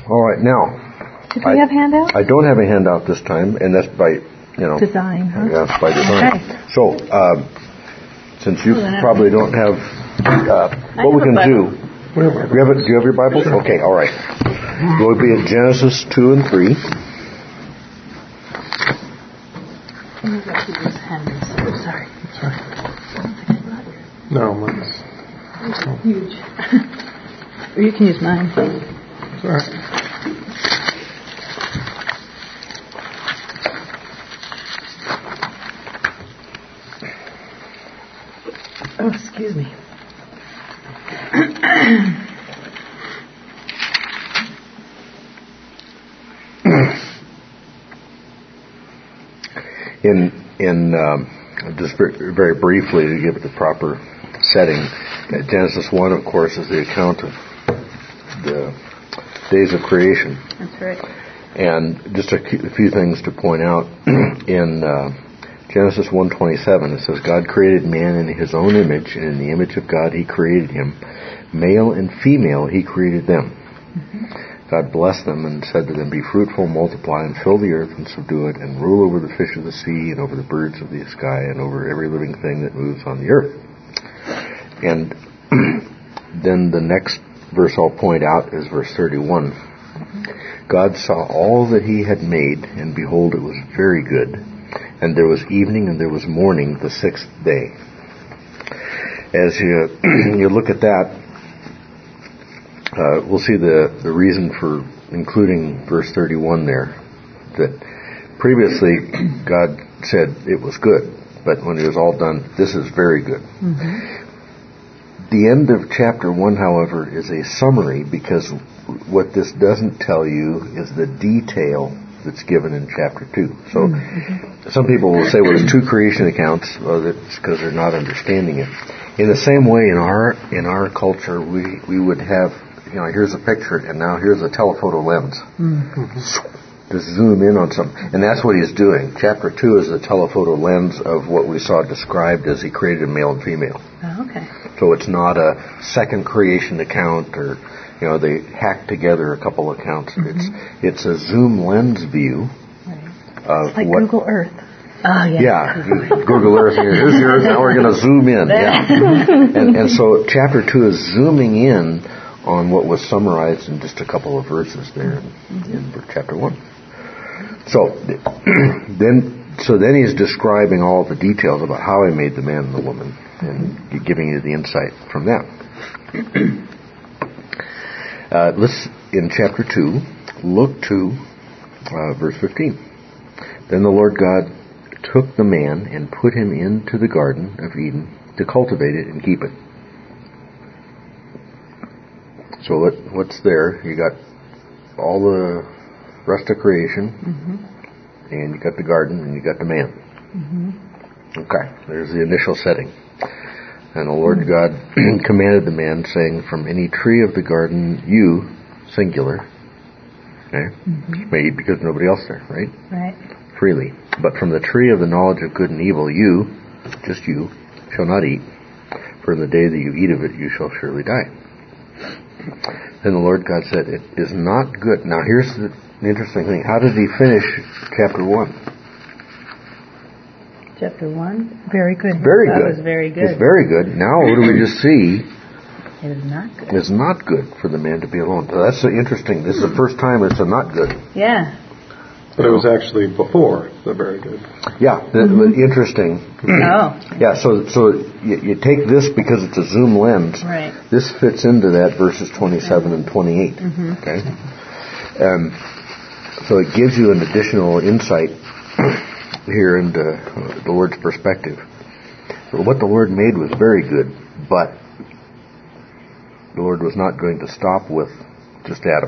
All right, now. Do we have handouts? I don't have a handout this time, and that's by, design, huh? Yeah, by design. Okay. So, since you probably don't have, what we can do. Do you have your Bible? Sure. Okay, all right. We'll be at Genesis 2 and 3. Sorry. No, mine's huge. Or you can use mine. Sorry. Oh, excuse me. Just very briefly to give it the proper setting, Genesis 1, of course, is the account of the days of creation. That's right. And just a few things to point out. In Genesis 1:27, it says, God created man in his own image, and in the image of God he created him. Male and female he created them. Mm-hmm. God blessed them and said to them, be fruitful, multiply, and fill the earth and subdue it, and rule over the fish of the sea, and over the birds of the sky, and over every living thing that moves on the earth. And then the next verse I'll point out is verse 31. God saw all that he had made, and behold, it was very good. And there was evening and there was morning the sixth day. As you look at that, we'll see the reason for including verse 31 there. That previously God said it was good, but when it was all done, this is very good. Mm-hmm. The end of chapter 1, however, is a summary, because what this doesn't tell you is the detail that's given in chapter 2. So some people will say, well, there's two creation accounts. Well, that's because they're not understanding it. In the same way, in our culture, we would have, here's a picture, and now here's a telephoto lens. To zoom in on something. And that's what he's doing. Chapter 2 is the telephoto lens of what we saw described as he created male and female. Oh, okay. So it's not a second creation account, or they hack together a couple accounts. Mm-hmm. It's a zoom lens view of like what, Google Earth. Oh, yeah. Yeah, Google Earth. Here's the Earth. Now we're going to zoom in. Yeah. And so chapter 2 is zooming in on what was summarized in just a couple of verses there in chapter 1. So then he's describing all the details about how he made the man and the woman, and giving you the insight from that. Let's, in chapter 2, look to verse 15. Then the Lord God took the man and put him into the Garden of Eden to cultivate it and keep it. So what's there? You got all the rest of creation, and you got the garden, and you got the man. Okay, there's the initial setting. And the Lord God commanded the man, saying, from any tree of the garden you, singular, may eat because nobody else there, right? Right. Freely. But from the tree of the knowledge of good and evil you, just you, shall not eat, for in the day that you eat of it you shall surely die. Then the Lord God said, it is not good. Now here's the interesting thing. How did he finish chapter 1? Chapter 1? Very good. Very that good. Was very good. It's very good. Now what do we just see? It is not good. It's not good for the man to be alone. So that's interesting. This is the first time it's a not good. Yeah. But it was actually before the very good. Yeah, interesting. Oh. Yeah, so you take this because it's a zoom lens. Right. This fits into that verses 27 and 28. Okay. So it gives you an additional insight here into the Lord's perspective. So what the Lord made was very good, but the Lord was not going to stop with just Adam.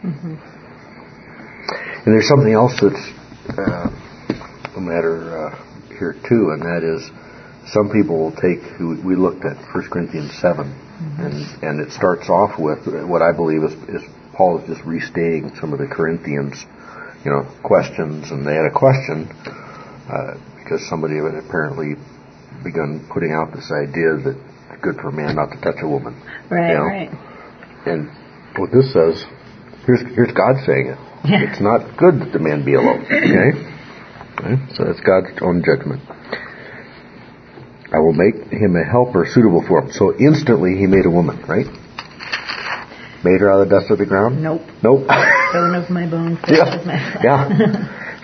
And there's something else that's a matter here too, and that is some people will take, we looked at 1 Corinthians 7, and it starts off with what I believe is Paul is just restating some of the Corinthians, questions, and they had a question because somebody had apparently begun putting out this idea that it's good for a man not to touch a woman. Right, right. And what this says, Here's God saying it. Yeah. It's not good that the man be alone. Okay? So that's God's own judgment. I will make him a helper suitable for him. So instantly he made a woman, right? Made her out of the dust of the ground? Nope. Nope. Bone of my bone, flesh of my flesh. Yeah.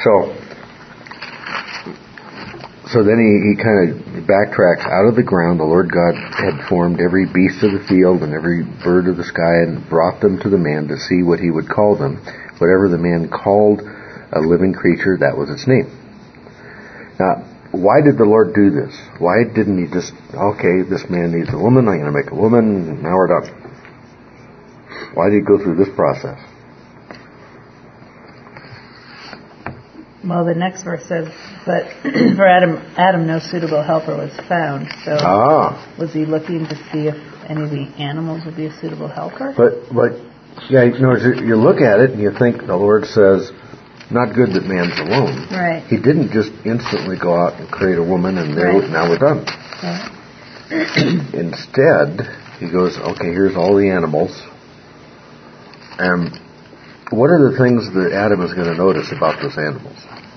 So then he kind of backtracks out of the ground. The Lord God had formed every beast of the field and every bird of the sky and brought them to the man to see what he would call them. Whatever the man called a living creature, that was its name. Now, why did the Lord do this? Why didn't he just, okay, this man needs a woman, I'm going to make a woman, now we're done? Why did he go through this process? Well, the next verse says, but for Adam no suitable helper was found. So was he looking to see if any of the animals would be a suitable helper? But yeah, you look at it and you think the Lord says, not good that man's alone. Right. He didn't just instantly go out and create a woman and now we're done. Right. Instead, he goes, okay, here's all the animals. And what are the things that Adam is going to notice about those animals?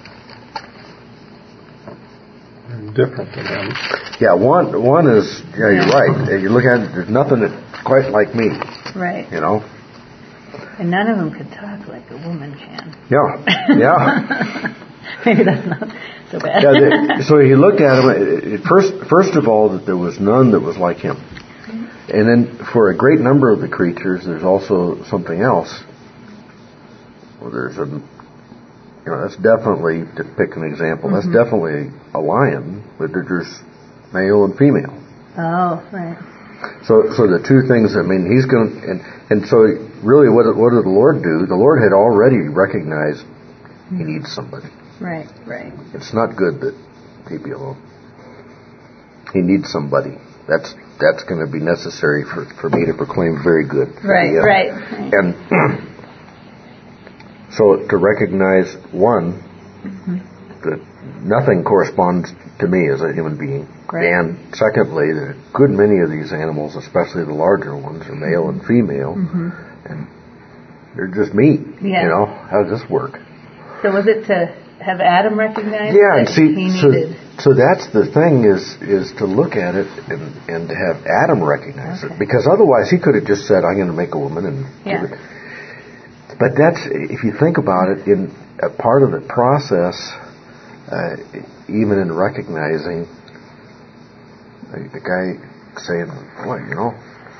Different than them. Yeah, one is, yeah, you're right. You look at it, there's nothing that's quite like me. Right. You know? And none of them could talk like a woman can. Yeah, yeah. Maybe that's not so bad. Yeah, so he looked at him, first of all, that there was none that was like him. And then for a great number of the creatures, there's also something else. Well, there's that's definitely, to pick an example, that's definitely a lion, but there's male and female. Oh, right. So the two things, I mean, he's going to, and so really what did the Lord do? The Lord had already recognized he needs somebody. Right, right. It's not good that he be alone. He needs somebody. That's going to be necessary for me to proclaim very good. Right, right. And so to recognize, one, that nothing corresponds to me as a human being. Right. And secondly, that a good many of these animals, especially the larger ones, are male and female. And they're just me. Yeah. You know, how does this work? So was it to have Adam recognize and that see, he needed? So that's the thing is to look at it and to have Adam recognize it. Because otherwise he could have just said, I'm going to make a woman and give it. But that's, if you think about it, in a part of the process, even in recognizing the guy saying, "Boy, you know,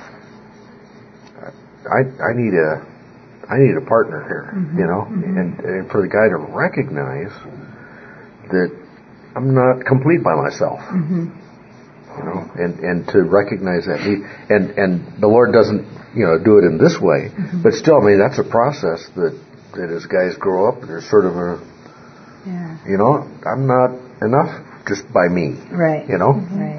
I need a partner here," you know, and for the guy to recognize that I'm not complete by myself, you know, and to recognize that need, and the Lord doesn't, do it in this way, but still, I mean, that's a process that as guys grow up, there's sort of a, I'm not enough just by me, right? You know, right.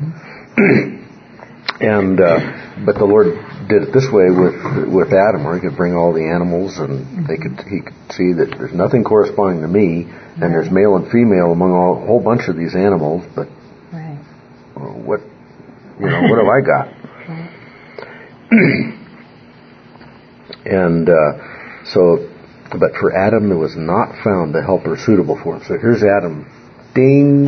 And but the Lord did it this way with Adam, where he could bring all the animals, and he could see that there's nothing corresponding to me, and there's male and female among a whole bunch of these animals, but what have I got? And but for Adam there was not found the helper suitable for him. So here's Adam. Ding.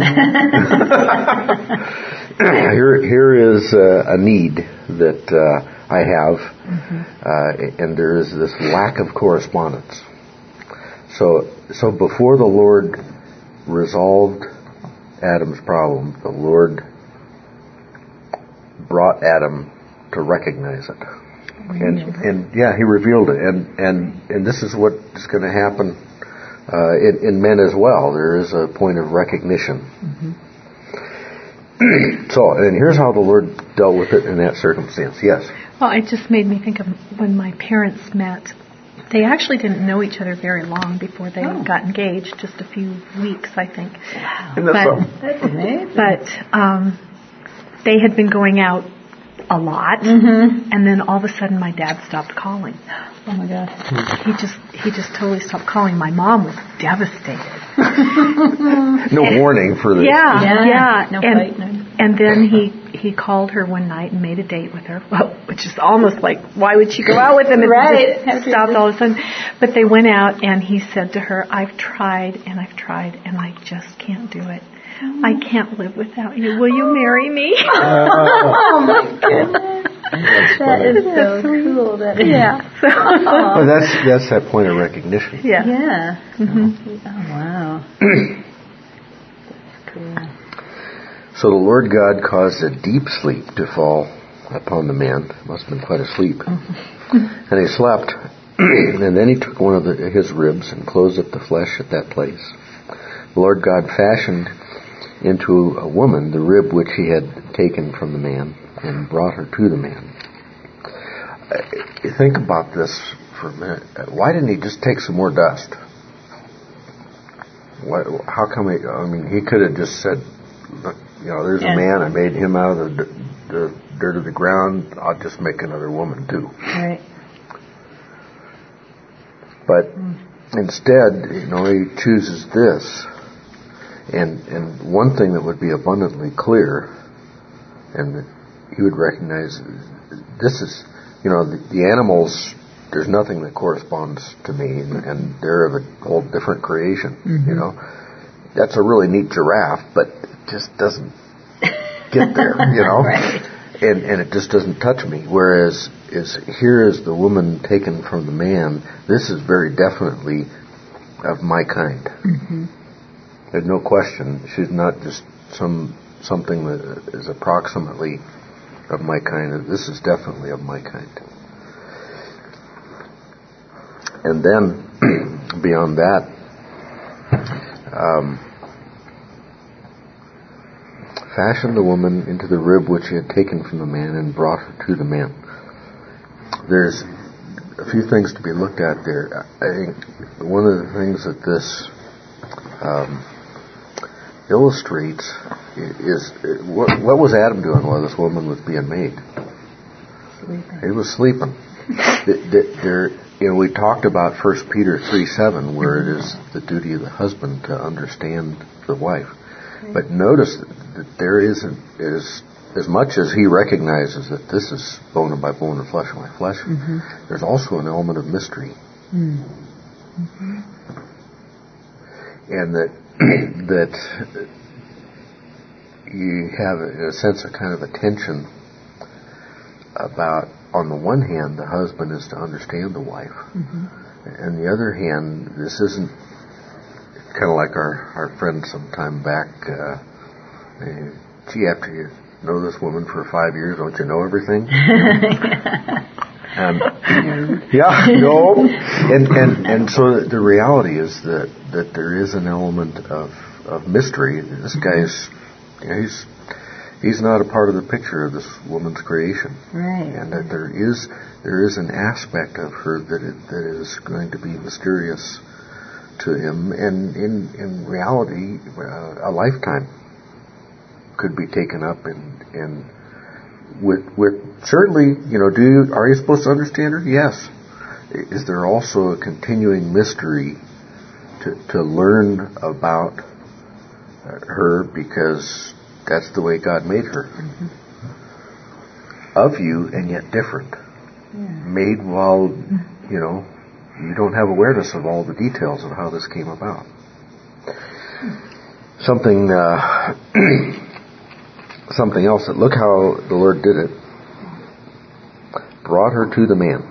Here is a need that I have, and there is this lack of correspondence. So before the Lord resolved Adam's problem, the Lord brought Adam to recognize it, and he revealed it, and this is what is going to happen in men as well. There is a point of recognition. So, and here's how the Lord dealt with it in that circumstance. Yes? Well, it just made me think of when my parents met. They actually didn't know each other very long before they got engaged, just a few weeks, I think. Wow. That's amazing. But they had been going out a lot, and then all of a sudden my dad stopped calling. Oh my gosh. He just totally stopped calling. My mom was devastated. No warning for the... Yeah. No fight. And then he called her one night and made a date with her, well, which is almost like, why would she go out with him if he just stopped all of a sudden? But they went out, and he said to her, I've tried, and I just can't do it. I can't live without you. Will you marry me? Oh, my goodness. That is so cool. Well, that's that point of recognition. Yeah. Yeah. Mm-hmm. Oh, wow. That's cool. So the Lord God caused a deep sleep to fall upon the man. Must have been quite a sleep. And he slept. And then he took one of his ribs and closed up the flesh at that place. The Lord God fashioned into a woman the rib which he had taken from the man and brought her to the man. Think about this for a minute. Why didn't he just take some more dust? How come he could have just said, look, there's a man, I made him out of the dirt of the ground, I'll just make another woman too. Right. But instead, he chooses this. And one thing that would be abundantly clear, and that he would recognize, this is, the animals, there's nothing that corresponds to me, and they're of a whole different creation, That's a really neat giraffe, but it just doesn't get there, Right. And it just doesn't touch me. Whereas here is the woman taken from the man. This is very definitely of my kind. Mm-hmm. There's no question. She's not just something that is approximately of my kind. This is definitely of my kind. And then, beyond that, fashioned the woman into the rib which he had taken from the man and brought her to the man. There's a few things to be looked at there. I think one of the things that this illustrates is what was Adam doing while this woman was being made? Sleeping. He was sleeping. We talked about 1 Peter 3:7, where it is the duty of the husband to understand the wife. But notice that there isn't, as much as he recognizes that this is bone of my bone and flesh of my flesh, there's also an element of mystery. Mm-hmm. And that you have, in a sense, a kind of a tension about, on the one hand, the husband is to understand the wife. And the other hand, this isn't kind of like our friend some time back, gee, after you know this woman for 5 years, don't you know everything? And so the reality is that there is an element of mystery. This guy's, he's not a part of the picture of this woman's creation. Right. And that there is an aspect of her that is going to be mysterious to him, and in reality, a lifetime could be taken up in with certainly, are you supposed to understand her? Yes. Is there also a continuing mystery to learn about her, because that's the way God made her. Of you, and yet different. Made while, you don't have awareness of all the details of how this came about. Something else, that look how the Lord did it. Brought her to the man.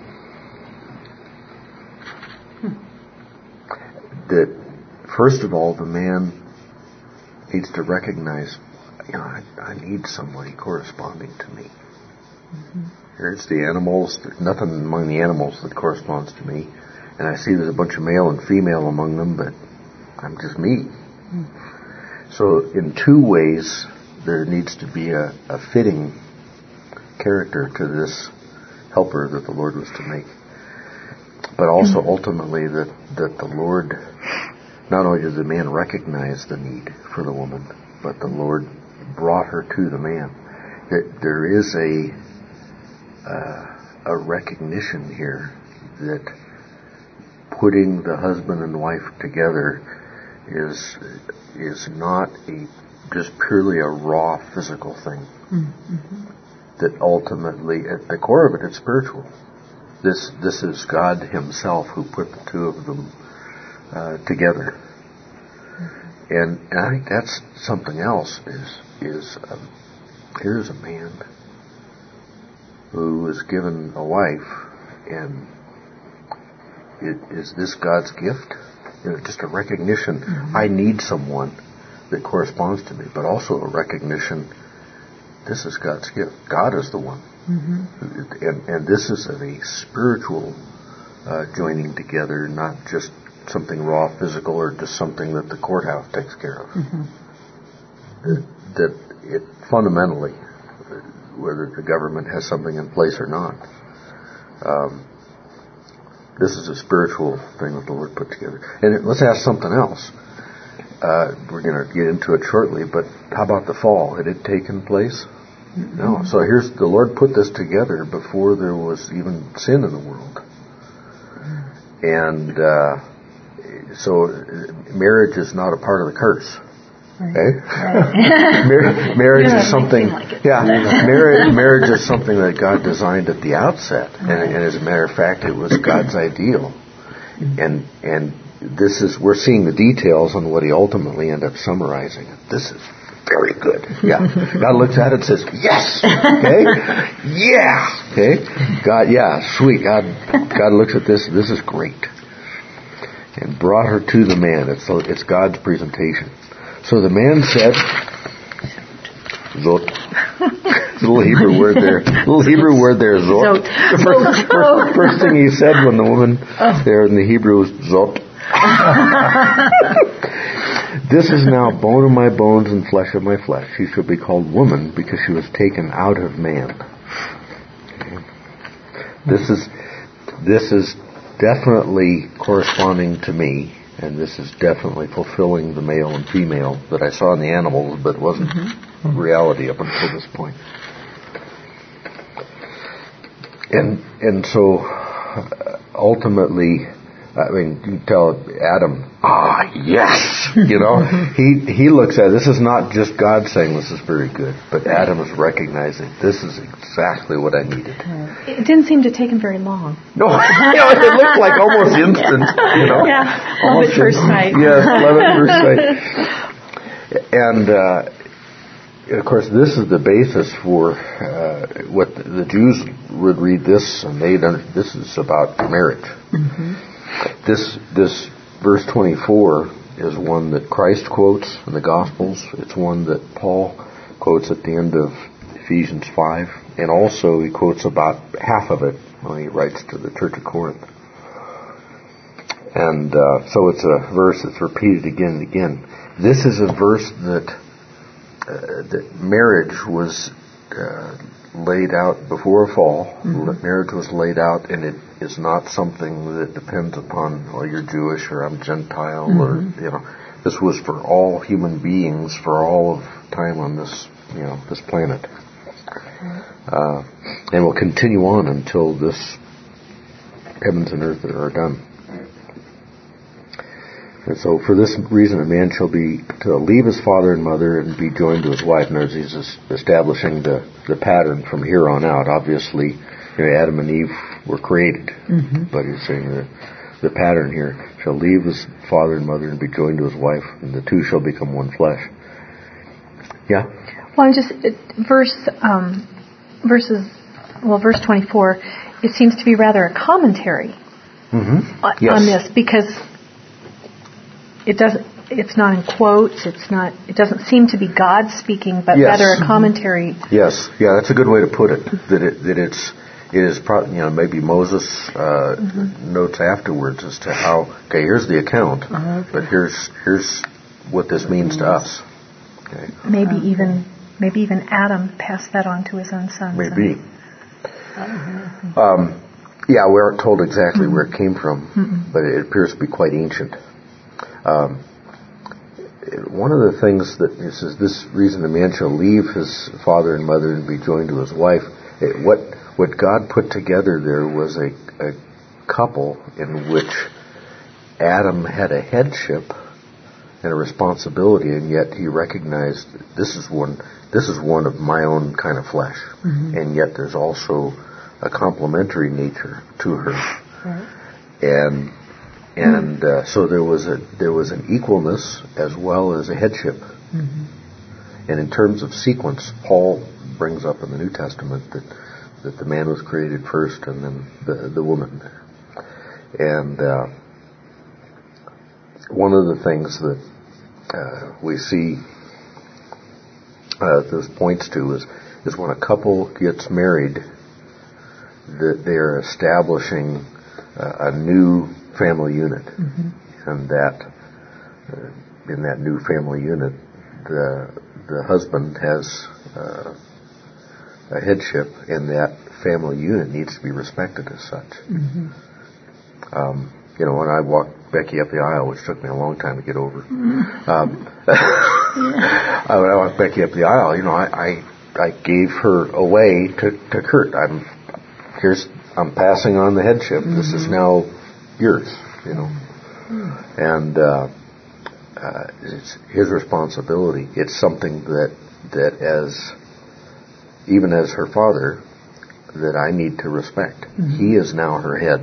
That, first of all, the man needs to recognize, I need somebody corresponding to me. Here's the animals. There's nothing among the animals that corresponds to me. And I see there's a bunch of male and female among them, but I'm just me. So in two ways, there needs to be a fitting character to this helper that the Lord was to make. But also ultimately that the Lord, not only did the man recognize the need for the woman, but the Lord brought her to the man. There is a recognition here that putting the husband and wife together is not a just purely a raw physical thing. Mm-hmm. That ultimately, at the core of it, it's spiritual. This is God Himself who put the two of them together. Mm-hmm. And I think that's something else. Here's a man who is given a wife, and is this God's gift? Just a recognition. Mm-hmm. I need someone that corresponds to me, but also a recognition. This is God's gift. God is the one. Mm-hmm. And this is a spiritual joining together, not just something raw physical or just something that the courthouse takes care of. Mm-hmm. That it fundamentally, whether the government has something in place or not, this is a spiritual thing that the Lord put together. And let's ask something else. We're going to get into it shortly, but how about the fall? Had it taken place? Mm-hmm. No. So here's the Lord put this together before there was even sin in the world. And so marriage is not a part of the curse. Right. Okay? Right. Marriage is something. Marriage is something that God designed at the outset, and as a matter of fact, it was God's ideal. And we're seeing the details on what He ultimately ended up summarizing. This is very good. Yeah. God looks at it and says, yes. Okay. Yeah. Okay. God. Yeah. Sweet. God looks at this. This is great. And brought her to the man. It's God's presentation. So the man said, Zot. Little Hebrew word there, Zot. The first thing he said when the woman there in the Hebrew was Zot. This is now bone of my bones and flesh of my flesh. She shall be called woman because she was taken out of man. Okay. This is definitely corresponding to me. And this is definitely fulfilling the male and female that I saw in the animals, but it wasn't reality up until this point. And so ultimately, I mean, you tell Adam, yes, he looks at it. This is not just God saying this is very good, but Adam is recognizing this is exactly what I needed. It didn't seem to take him very long. No, it looked like almost instant. Yeah, love at first sight. Yes, love at first sight. And of course, this is the basis for what the Jews would read this, and this is about marriage. Mm-hmm. This verse 24 is one that Christ quotes in the Gospels. It's one that Paul quotes at the end of Ephesians 5, and also he quotes about half of it when he writes to the Church of Corinth. And so it's a verse that's repeated again and again. This is a verse that marriage was laid out before a fall. Mm-hmm. Marriage was laid out, and it is not something that depends upon, well, you're Jewish or I'm Gentile, mm-hmm. or this was for all human beings for all of time on this this planet, and will continue on until this heavens and earth are done. And so, for this reason, a man shall leave his father and mother and be joined to his wife. And as he's establishing the pattern from here on out, obviously, Adam and Eve were created, mm-hmm. but he's saying the pattern here shall leave his father and mother and be joined to his wife, and the two shall become one flesh. Yeah. Well, verse 24. It seems to be rather a commentary mm-hmm. on this, because it's not in quotes, it doesn't seem to be God speaking, but rather a commentary. Yes. Yeah, that's a good way to put it. It is maybe Moses mm-hmm. notes afterwards as to how, here's the account, but here's what this means to us. Okay. Maybe even Adam passed that on to his own sons. Maybe. We aren't told exactly mm-hmm. where it came from, mm-hmm. but it appears to be quite ancient. One of the things that it says, this reason a man shall leave his father and mother and be joined to his wife. What God put together there was a couple in which Adam had a headship and a responsibility, and yet he recognized this is one of my own kind of flesh, and yet there's also a complementary nature to her, and so there was an equalness as well as a headship. And in terms of sequence, Paul brings up in the New Testament that the man was created first, and then the woman. And one of the things that we see this points to is when a couple gets married, that they're establishing a new family unit, and that in that new family unit, the husband has a headship, and that family unit needs to be respected as such. When I walked Becky up the aisle, which took me a long time to get over, I walked Becky up the aisle. I gave her away to Kurt. I'm passing on the headship. This is now yours. And it's his responsibility. It's something that even as her father, that I need to respect. He is now her head.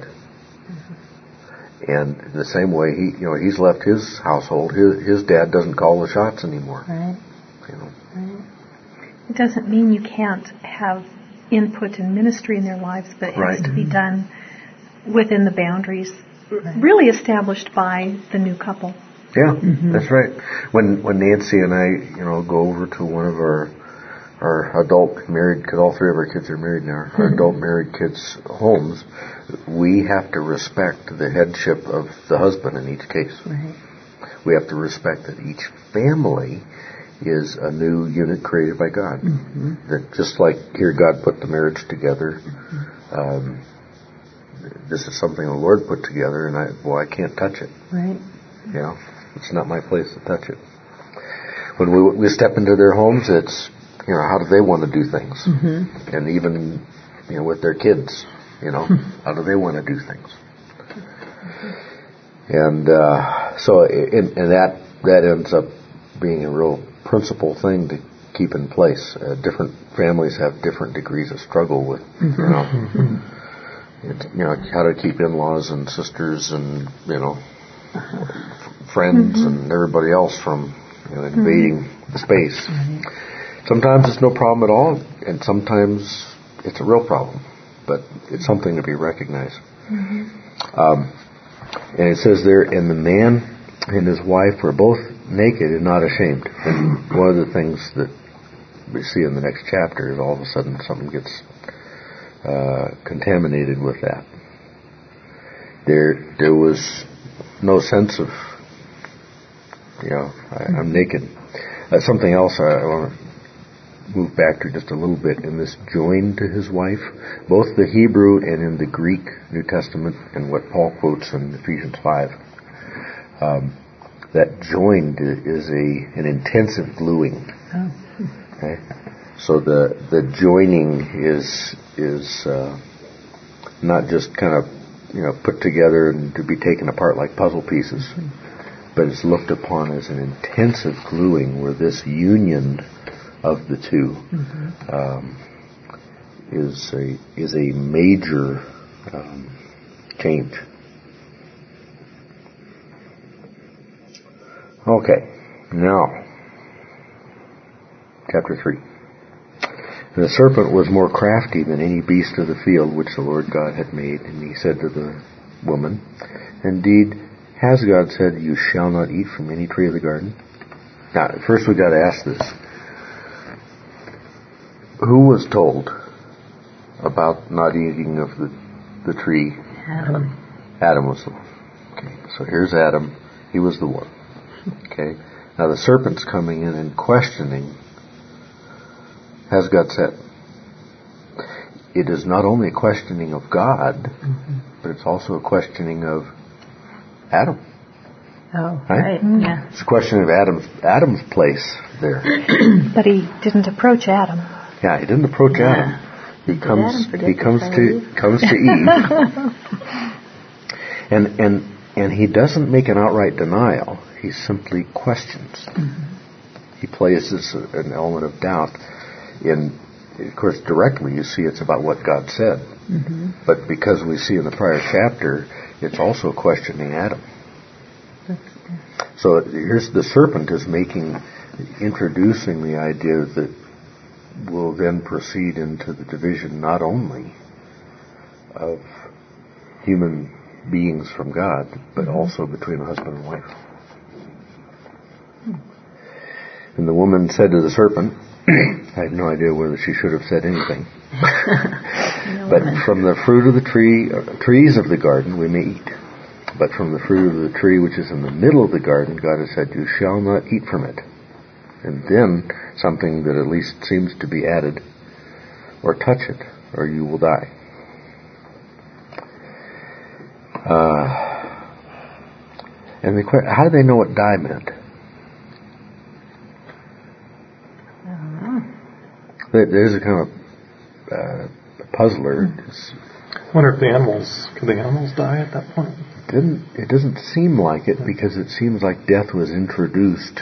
And in the same way, he's left his household. His dad doesn't call the shots anymore. Right. Right. It doesn't mean you can't have input in ministry in their lives, but it has to be done within the boundaries really established by the new couple. Yeah, that's right. When Nancy and I, go over to one of our adult married, because all three of our kids are married now, our adult married kids' homes, we have to respect the headship of the husband in each case. Right. We have to respect that each family is a new unit created by God. That just like here God put the marriage together, this is something the Lord put together, and I can't touch it. Right. It's not my place to touch it. When we step into their homes, it's how do they want to do things, and even with their kids, how do they want to do things, and so that ends up being a real principal thing to keep in place. Different families have different degrees of struggle with, how to keep in-laws and sisters and friends and everybody else from invading the space. Sometimes it's no problem at all, and sometimes it's a real problem, but it's something to be recognized. And it says there, and the man and his wife were both naked and not ashamed. And one of the things that we see in the next chapter is all of a sudden something gets contaminated with that. There was no sense of, I'm naked. Something else I want to move back to just a little bit in this joined to his wife, both the Hebrew and in the Greek New Testament, and what Paul quotes in Ephesians 5. That joined is an intensive gluing. Okay? So the joining is not just kind of put together and to be taken apart like puzzle pieces, but it's looked upon as an intensive gluing where this union of the two is a major change. Okay, now, chapter 3. And the serpent was more crafty than any beast of the field which the Lord God had made. And he said to the woman, indeed, has God said, you shall not eat from any tree of the garden? Now, first we've got to ask this. Who was told about not eating of the tree? Adam. Adam was the one. Okay, so here's Adam. He was the one. Okay, now the serpent's coming in and questioning, has God said? It is not only a questioning of God, but it's also a questioning of Adam. Oh, right. Yeah. It's a question of Adam's place there. But he didn't approach Adam. Yeah, he didn't approach Adam. He comes to Eve. And And he doesn't make an outright denial. He simply questions. Mm-hmm. He places an element of doubt in, of course, directly you see it's about what God said. Mm-hmm. But because we see in the prior chapter, it's also questioning Adam. So here's the serpent is introducing the idea that will then proceed into the division not only of human beings from God, but also between a husband and wife. And the woman said to the serpent, I have no idea whether she should have said anything. But from the fruit of the trees of the garden we may eat. But from the fruit of the tree which is in the middle of the garden, God has said, you shall not eat from it. And then something that at least seems to be added, or touch it, or you will die. And how do they know what die meant? There's a kind of puzzler. I wonder if could the animals die at that point? It doesn't seem like it, because it seems like death was introduced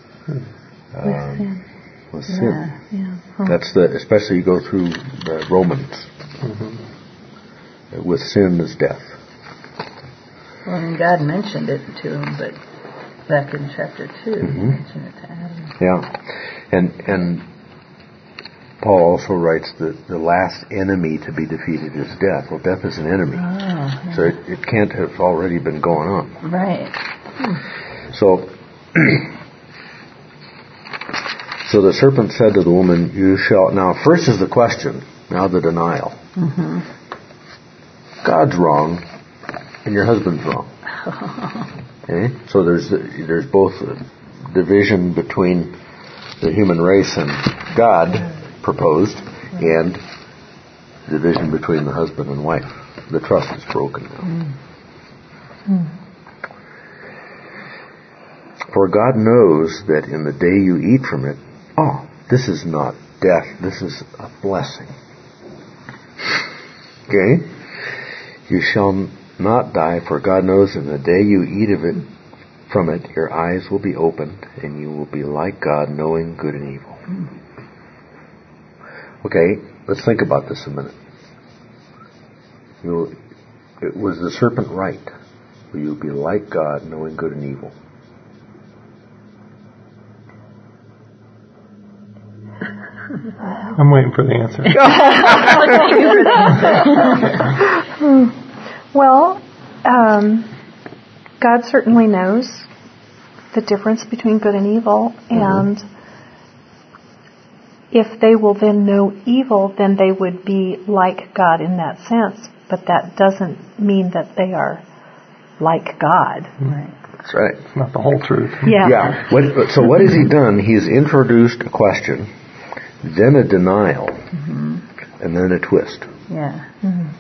with sin. Yeah. Huh. That's especially you go through the Romans. Mm-hmm. With sin is death. Well, and God mentioned it to him, but back in chapter 2, mm-hmm. He mentioned it to Adam. Yeah, and Paul also writes that the last enemy to be defeated is death. Well, death is an enemy. Oh, yeah. So it can't have already been going on. Right. So the serpent said to the woman, you shall... Now, first is the question, now the denial. Mm-hmm. God's wrong, and your husband's wrong. Okay? So there's both a division between the human race and God proposed, and division between the husband and wife. The trust is broken now. For God knows that in the day you eat from it, this is not death, this is a blessing. Okay? You shall not die, for God knows in the day you eat of it, from it, your eyes will be opened, and you will be like God, knowing good and evil. Okay, let's think about this a minute. Was the serpent right? Will you be like God, knowing good and evil? I'm waiting for the answer. Well, God certainly knows the difference between good and evil, and if they will then know evil, then they would be like God in that sense. But that doesn't mean that they are like God. Right. That's right. It's not the whole truth. Yeah. So what has he done? He's introduced a question, then a denial, and then a twist. Yeah.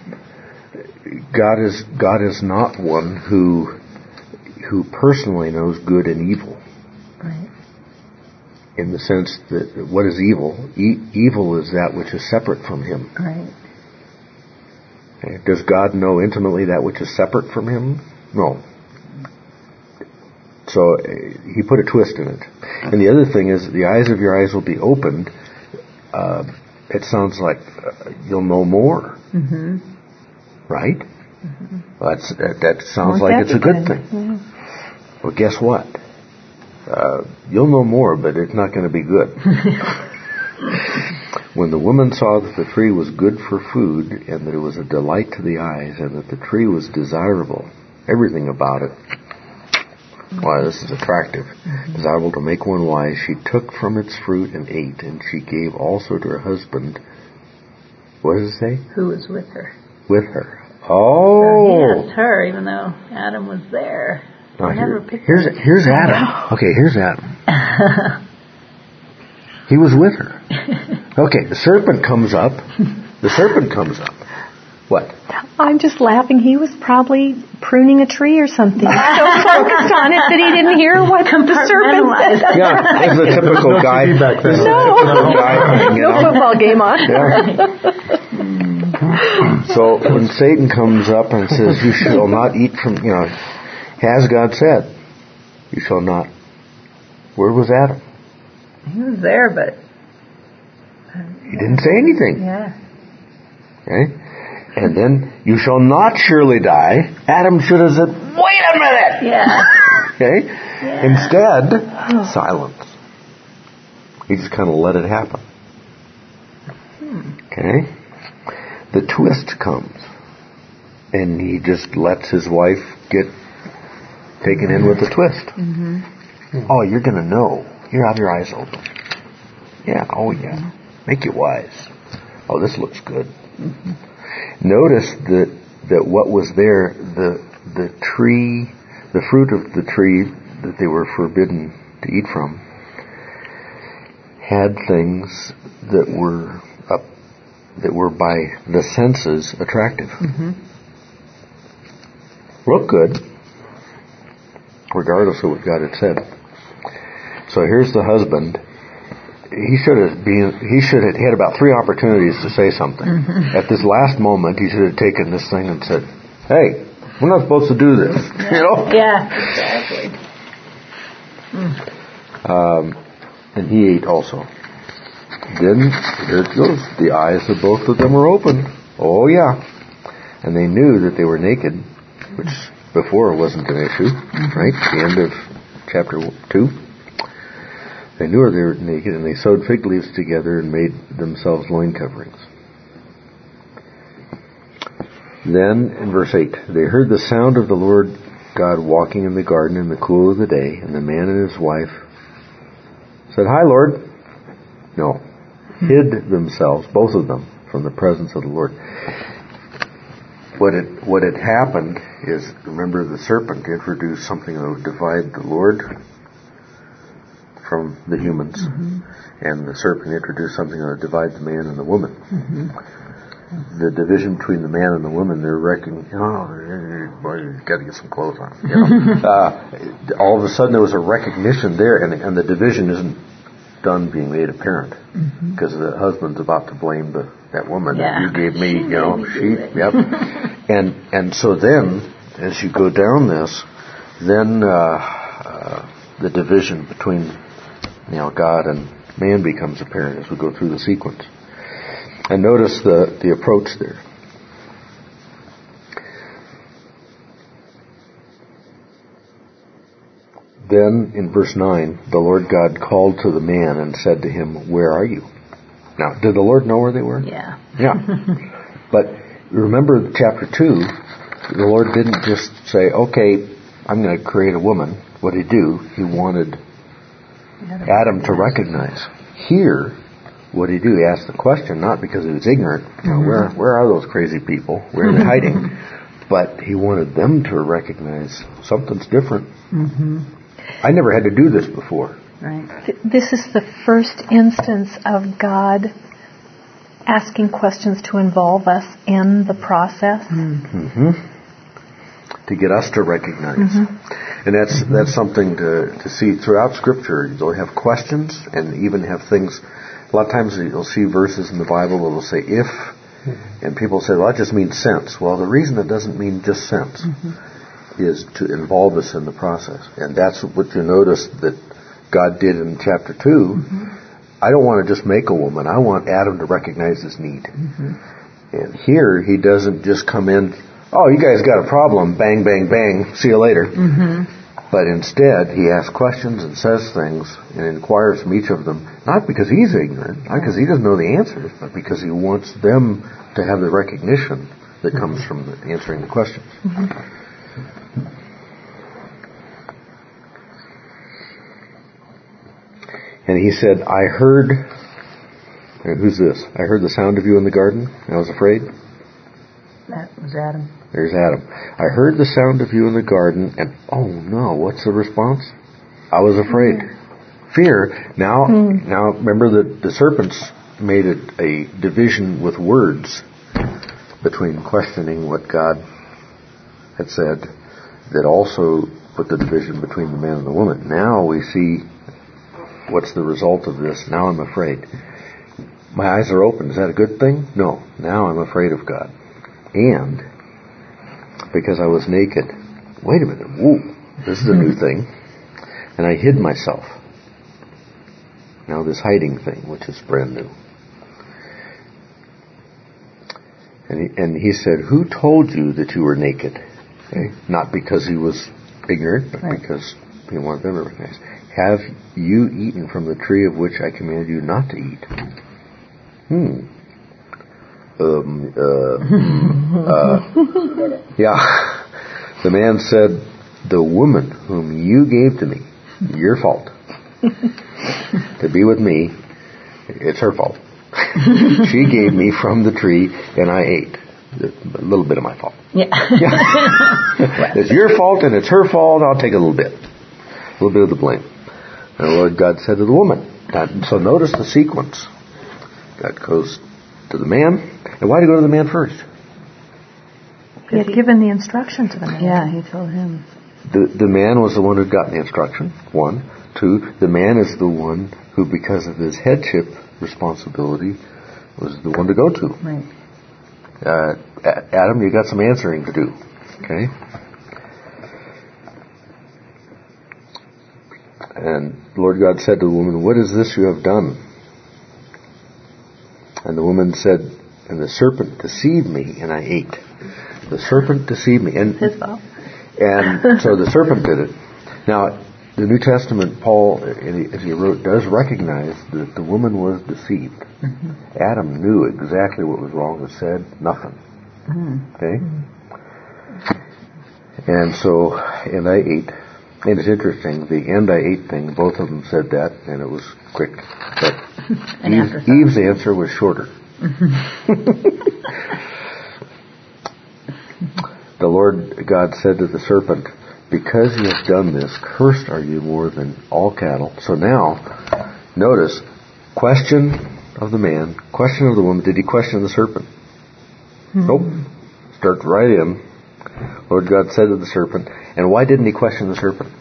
God is not one who personally knows good and evil. Right. In the sense that what is evil? Evil is that which is separate from him. Right. Okay. Does God know intimately that which is separate from him? No. So he put a twist in it. And the other thing is, the eyes of your eyes will be opened. It sounds like you'll know more. Mm-hmm. Right? Mm-hmm. Well, that sounds like it's a good thing. Yeah. Well, guess what? You'll know more, but it's not going to be good. When the woman saw that the tree was good for food, and that it was a delight to the eyes, and that the tree was desirable, everything about it, why, this is attractive, desirable to make one wise, she took from its fruit and ate, and she gave also to her husband. What does it say? Who was with her? With her. Oh! So he asked her, even though Adam was there. Now, here's Adam. Okay, here's Adam. He was with her. Okay, the serpent comes up. What? I'm just laughing. He was probably pruning a tree or something. So focused on it that he didn't hear what the serpent said. Yeah, it's a typical guy. No football game on. Yeah. So when Satan comes up and says, "You shall not eat from," Has God said, you shall not? Where was Adam? He was there, but he didn't say anything. Yeah. Okay? And then, you shall not surely die. Adam should have said, wait a minute! Yeah. Okay? Yeah. Instead, silence. He just kind of let it happen. Okay? The twist comes. And he just lets his wife get taken in with the twist. Mm-hmm. Oh, you're going to know. You have your eyes open. Yeah, oh yeah. Make you wise. Oh, this looks good. Mm-hmm. Notice that what was there, the tree, the fruit of the tree that they were forbidden to eat from, had things that were by the senses attractive. Mm-hmm. Look good, regardless of what God had said. So here's the husband. He should have had about 3 opportunities to say something. Mm-hmm. At this last moment, he should have taken this thing and said, "Hey, we're not supposed to do this." Yeah. You know? Yeah, exactly. And he ate also. Then here it goes. The eyes of both of them were open. Oh yeah, and they knew that they were naked, which before wasn't an issue, right? The end of chapter 2. They knew they were naked, and they sewed fig leaves together and made themselves loin coverings. Then, in verse 8, they heard the sound of the Lord God walking in the garden in the cool of the day, and the man and his wife said, "Hi, Lord." No. Hid themselves, both of them, from the presence of the Lord. What had happened is, remember, the serpent introduced something that would divide the Lord from the humans, and the serpent introduced something that would divide the man and the woman. The division between the man and the woman, they're reckoning, boy, you've got to get some clothes on. You know? All of a sudden there was a recognition there, and the division isn't done being made apparent, because the husband's about to blame that woman. Yeah. You gave me, yep. And so then, as you go down this, then the division between God and man becomes apparent as we go through the sequence. And notice the approach there. Then, in verse 9, the Lord God called to the man and said to him, "Where are you?" Now, did the Lord know where they were? Yeah. Yeah. But remember chapter 2, the Lord didn't just say, "Okay, I'm going to create a woman." What did he do? He wanted Adam to recognize. Here, what did he do? He asked the question, not because he was ignorant. Where are those crazy people? Where are they hiding? But he wanted them to recognize something's different. I never had to do this before. Right. This is the first instance of God asking questions to involve us in the process. To get us to recognize. And that's something to see throughout Scripture. They'll have questions and even have things. A lot of times you'll see verses in the Bible that will say "if," and people say, "Well, that just means sense." Well, the reason it doesn't mean just sense is to involve us in the process. And that's what you notice that God did in chapter 2. I don't want to just make a woman. I want Adam to recognize his need. And here, he doesn't just come in, "Oh, you guys got a problem, bang, bang, bang, see you later." But instead, he asks questions and says things and inquires from each of them, not because he's ignorant, not because he doesn't know the answers, but because he wants them to have the recognition that comes from answering the questions. And he said, "I heard," and who's this? "I heard the sound of you in the garden, and I was afraid." That was Adam. There's Adam. "I heard the sound of you in the garden, and oh no, what's the response? I was afraid." Fear. Now remember that the serpents made a division with words between questioning what God had said, that also put the division between the man and the woman. Now we see what's the result of this. Now I'm afraid. My eyes are open. Is that a good thing? No. Now I'm afraid of God. And because I was naked, wait a minute, whoa, this is a new thing. And I hid myself. Now this hiding thing, which is brand new. And he said, who told you that you were naked? Okay? Not because he was ignorant, but because he wanted them to recognize. Have you eaten from the tree of which I commanded you not to eat? Yeah. The man said, the woman whom you gave to me, your fault. To be with me, it's her fault. She gave me from the tree and I ate. A little bit of my fault. Yeah. It's your fault and it's her fault. I'll take a little bit. A little bit of the blame. And the Lord God said to the woman. So notice the sequence. God goes to the man. And why did he go to the man first? He had given the instruction to the man. Yeah, he told him. The man was the one who got the instruction, 1. 2, the man is the one who, because of his headship responsibility, was the one to go to. Right. Adam, you got some answering to do. Okay? And the Lord God said to the woman, what is this you have done? And the woman said, and the serpent deceived me, and I ate. The serpent deceived me. And his fault. And so the serpent did it. Now, the New Testament, Paul, as he wrote, does recognize that the woman was deceived. Mm-hmm. Adam knew exactly what was wrong and said nothing. Mm-hmm. Okay? Mm-hmm. And so, and I ate. And it's interesting, the and I ate thing, both of them said that, and it was quick. But Eve's answer was shorter. The Lord God said to the serpent, because you have done this, cursed are you more than all cattle. So now, notice, question of the man, question of the woman. Did he question the serpent? Mm-hmm. Nope. Starts right in. Lord God said to the serpent, and why didn't he question the serpent?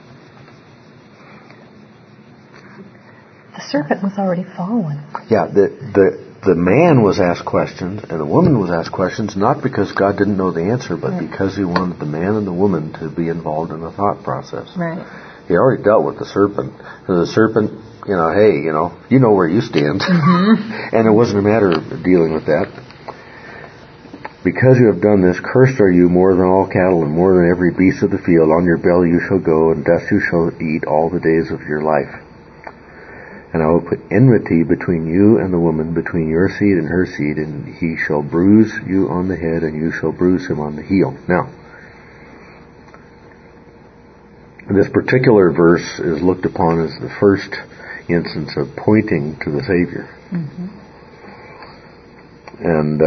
The serpent was already fallen. Yeah, the man was asked questions, and the woman was asked questions, not because God didn't know the answer, but because he wanted the man and the woman to be involved in the thought process. Right. He already dealt with the serpent. So the serpent, hey, you know where you stand. Mm-hmm. And it wasn't a matter of dealing with that. Because you have done this, cursed are you more than all cattle and more than every beast of the field. On your belly you shall go, and dust you shall eat all the days of your life. And I will put enmity between you and the woman, between your seed and her seed, and he shall bruise you on the head, and you shall bruise him on the heel. Now, this particular verse is looked upon as the first instance of pointing to the Savior. Mm-hmm. And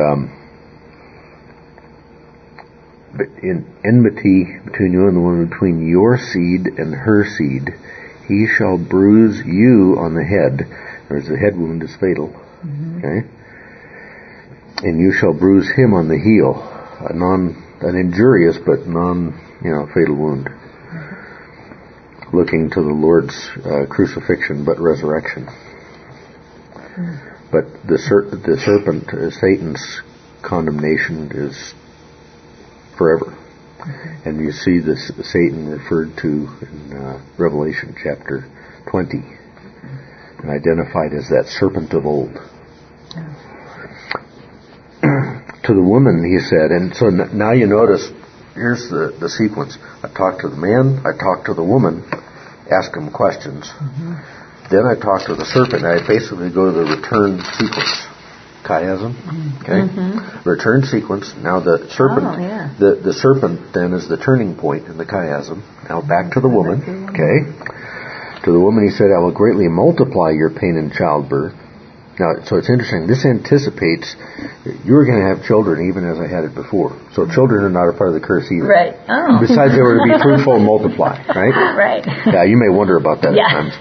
in enmity between you and the woman, between your seed and her seed, he shall bruise you on the head. There's the head wound is fatal. Mm-hmm. Okay? And you shall bruise him on the heel. An injurious but fatal wound. Mm-hmm. Looking to the Lord's crucifixion but resurrection. Mm-hmm. But the serpent, Satan's condemnation is forever. Mm-hmm. And you see this Satan referred to in Revelation chapter 20, and identified as that serpent of old. Yeah. To the woman, he said, and so now you notice, here's the sequence. I talked to the man, I talked to the woman, ask him questions. Mm-hmm. Then I talked to the serpent, and I basically go to the return sequence. Chiasm, okay? Mm-hmm. Return sequence. Now the serpent, the serpent then is the turning point in the chiasm. Now back to the woman, okay? To the woman he said, I will greatly multiply your pain in childbirth. Now, so it's interesting. This anticipates you were going to have children even as I had it before. So children are not a part of the curse either. Right. Oh. Besides, they were to be fruitful and multiply, right? Right. Yeah, you may wonder about that at times.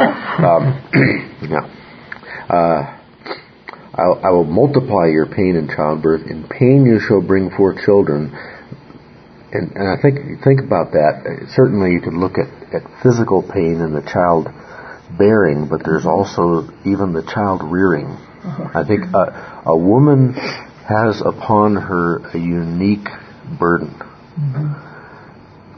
I will multiply your pain in childbirth. In pain you shall bring forth children. And I think about that. Certainly you could look at physical pain in the child bearing, but there's also even the child rearing. I think a woman has upon her a unique burden. Mm-hmm.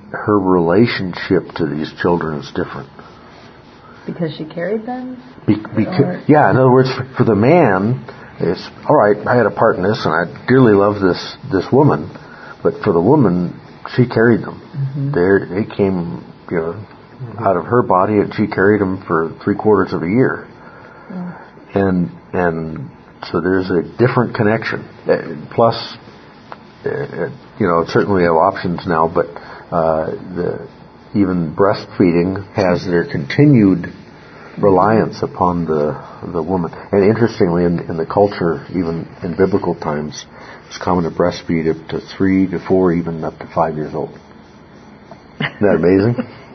her relationship to these children is different. Because she carried them? Yeah, in other words, for the man, it's, all right, I had a part in this, and I dearly love this woman, but for the woman, she carried them. They came, out of her body, and she carried them for 3/4 of a year. And so there's a different connection. Plus, certainly we have options now, but even breastfeeding has their continued reliance upon the woman. And interestingly, in the culture, even in biblical times, it's common to breastfeed up to 3 to 4, even up to 5 years old. Isn't that amazing?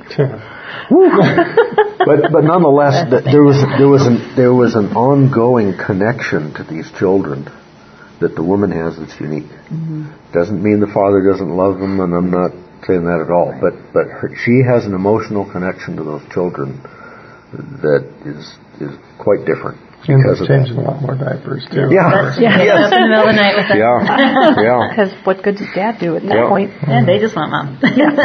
But nonetheless, there was an ongoing connection to these children that the woman has that's unique. Doesn't mean the father doesn't love them, and I'm not saying that at all. But she has an emotional connection to those children that is quite different. And they're changing a lot more diapers too. Up in the middle of the night with them. Yeah. Because what good does Dad do at that point? And they just want Mom.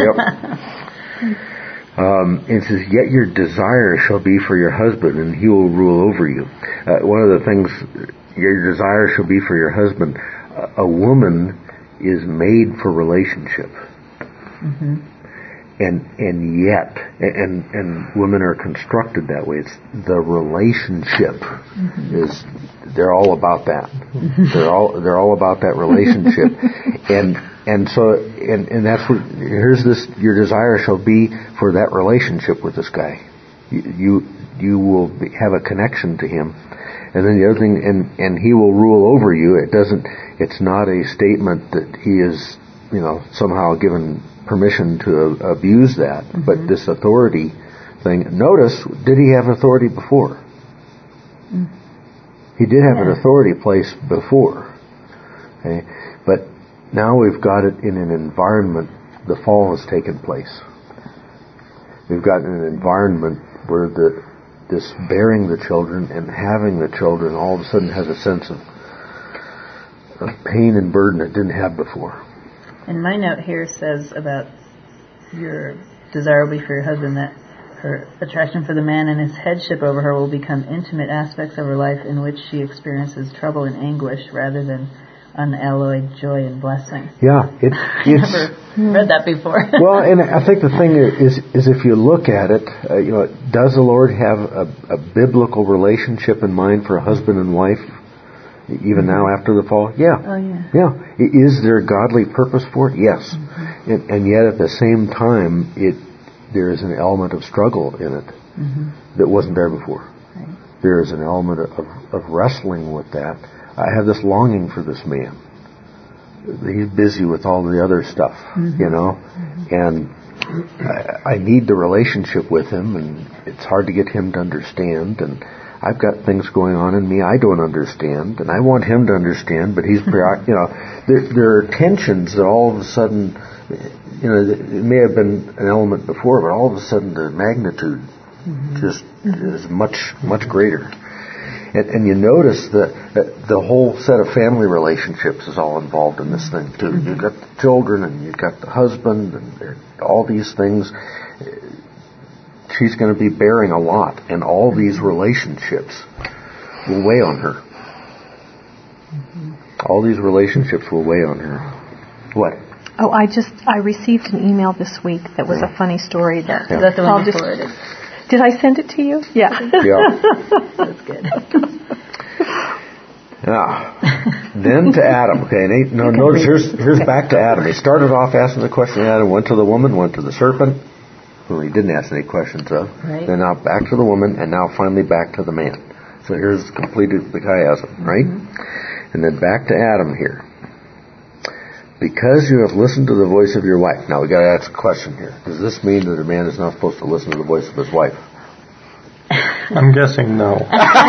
It says, yet your desire shall be for your husband, and he will rule over you. One of the things, your desire shall be for your husband. A woman is made for relationship. And yet, and women are constructed that way. It's the relationship they're all about that. They're all about that relationship. And so that's what, here's this, your desire shall be for that relationship with this guy. You will have a connection to him. And then the other thing, and he will rule over you. It's not a statement that he is, somehow given permission to abuse that, but this authority thing. Notice, did he have authority before? He did have an authority place before. Okay? But now we've got it in an environment, the fall has taken place. We've got an environment where this bearing the children and having the children all of a sudden has a sense of pain and burden it didn't have before. And my note here says about your desire will be for your husband that her attraction for the man and his headship over her will become intimate aspects of her life in which she experiences trouble and anguish rather than unalloyed joy and blessing. Yeah, it's never read that before. Well, and I think the thing is if you look at it, does the Lord have a biblical relationship in mind for a husband and wife? Even now after the fall? Yeah. Oh, yeah. Yeah. Is there godly purpose for it? Yes. And yet at the same time, there is an element of struggle in it that wasn't there before. Right. There is an element of wrestling with that. I have this longing for this man. He's busy with all the other stuff, and I need the relationship with him, and it's hard to get him to understand, and I've got things going on in me I don't understand, and I want him to understand, but he's there are tensions that all of a sudden, it may have been an element before, but all of a sudden the magnitude just is much, much greater. And you notice that the whole set of family relationships is all involved in this thing too. You've got the children, and you've got the husband, and all these things. She's going to be bearing a lot, and all these relationships will weigh on her. All these relationships will weigh on her. What? Oh, I received an email this week that was a funny story. That's the one you forwarded. Did I send it to you? Yeah. Yeah. That's good. Yeah. Then to Adam. Okay. Notice here's back to Adam. He started off asking the question to Adam, went to the woman, went to the serpent, who he didn't ask any questions of. Right. Then now back to the woman, and now finally back to the man. So here's completed the chiasm, right? And then back to Adam here. Because you have listened to the voice of your wife. Now we got to ask a question here. Does this mean that a man is not supposed to listen to the voice of his wife? I'm guessing no.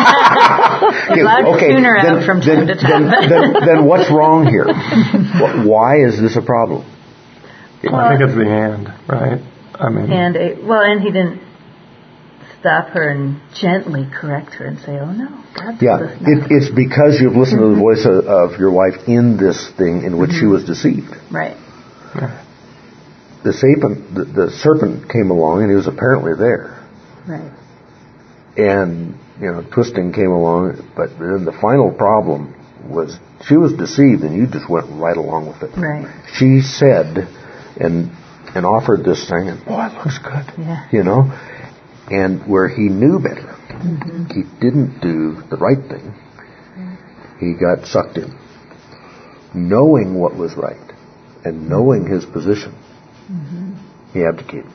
Okay, tune her out from time to time. Then what's wrong here? Why is this a problem? I think it's the and, right? I mean, and he didn't stop her and gently correct her and say, "Oh no, God's it's because you've listened to the voice of your wife in this thing in which she was deceived." Right. yeah. the serpent came along, and he was apparently there. Right. And, twisting came along, but then the final problem was she was deceived, and you just went right along with it. Right. She said and offered this thing, and boy, it looks good. Yeah. And where he knew better, he didn't do the right thing. He got sucked in, knowing what was right and knowing his position. He abdicated.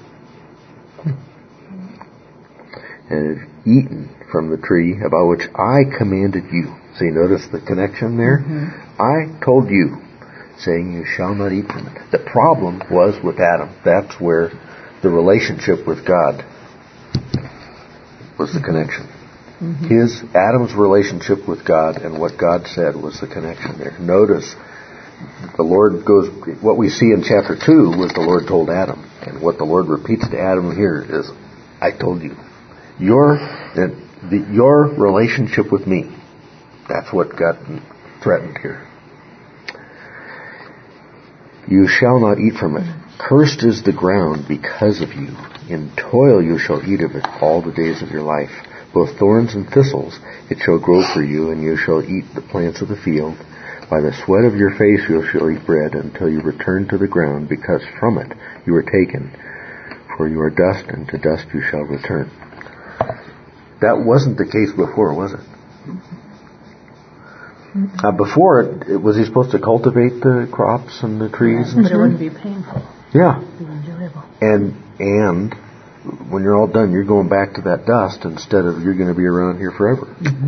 And had eaten from the tree about which I commanded you. See, notice the connection there? I told you, saying you shall not eat from it. The problem was with Adam. That's where the relationship with God was the connection. Adam's relationship with God and what God said was the connection there. Notice the Lord goes, what we see in chapter 2 was the Lord told Adam. And what the Lord repeats to Adam here is, I told you. Your relationship with me. That's what got threatened here. You shall not eat from it. Cursed is the ground because of you. In toil you shall eat of it all the days of your life. Both thorns and thistles it shall grow for you, and you shall eat the plants of the field. By the sweat of your face you shall eat bread until you return to the ground, because from it you were taken. For you are dust, and to dust you shall return. That wasn't the case before, was it? Before it, was he supposed to cultivate the crops and the trees? But it wouldn't be painful. Yeah. It would be enjoyable. And when you're all done, you're going back to that dust instead of you're going to be around here forever.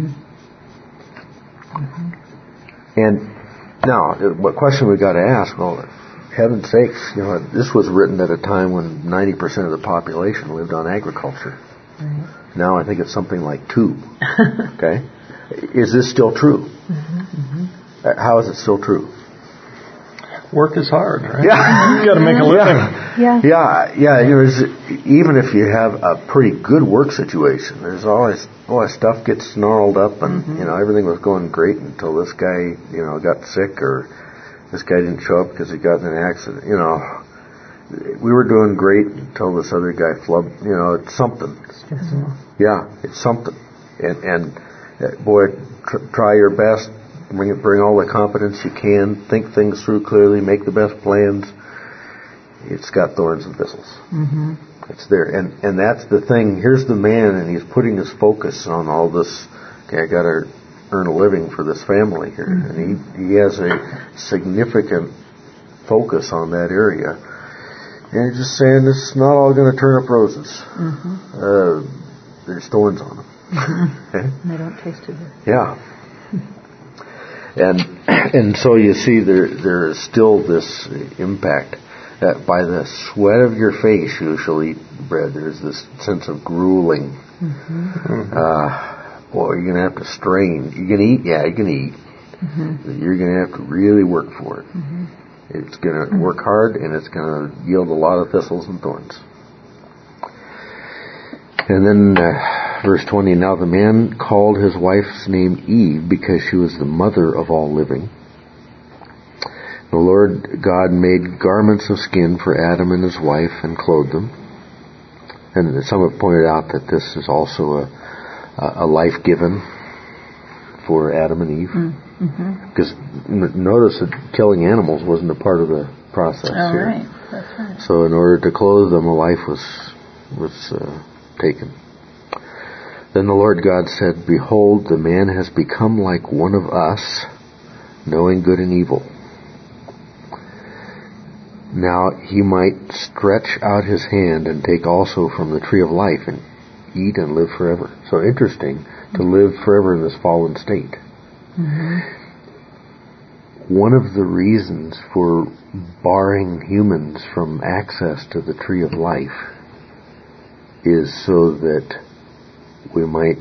And now, what question we got to ask? Well, heaven's sakes, this was written at a time when 90% of the population lived on agriculture. Right. Now I think it's something like 2. Okay? Is this still true? How is it still true? Work is hard, right? Yeah. You got to make a living. Yeah. Even if you have a pretty good work situation, there's always stuff gets snarled up, and everything was going great until this guy got sick, or this guy didn't show up because he got in an accident. We were doing great until this other guy flubbed. It's something. Yeah, it's something. And boy, try your best. Bring all the competence you can. Think things through clearly. Make the best plans. It's got thorns and thistles. It's there, and that's the thing. Here's the man, and he's putting his focus on all this. Okay, I got to earn a living for this family here, and he has a significant focus on that area. And he's just saying, this is not all going to turn up roses. There's thorns on them. Okay? And they don't taste too good. Yeah. And so you see there is still this impact that by the sweat of your face you shall eat bread. There's this sense of grueling. Boy, you're going to have to strain. You're going to eat? Yeah, you're going to eat. You're going to have to really work for it. It's going to work hard, and it's going to yield a lot of thistles and thorns. And then verse 20, now the man called his wife's name Eve because she was the mother of all living. The Lord God made garments of skin for Adam and his wife and clothed them. And some have pointed out that this is also a life given for Adam and Eve. Because notice that killing animals wasn't a part of the process here. Right. That's right. So in order to clothe them, a life was taken. Then the Lord God said, behold, the man has become like one of us, knowing good and evil. Now he might stretch out his hand and take also from the tree of life and eat and live forever. So interesting to live forever in this fallen state. One of the reasons for barring humans from access to the tree of life is so that we might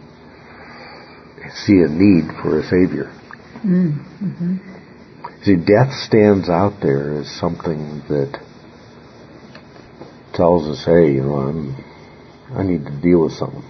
see a need for a Savior. See, death stands out there as something that tells us, hey, I need to deal with something.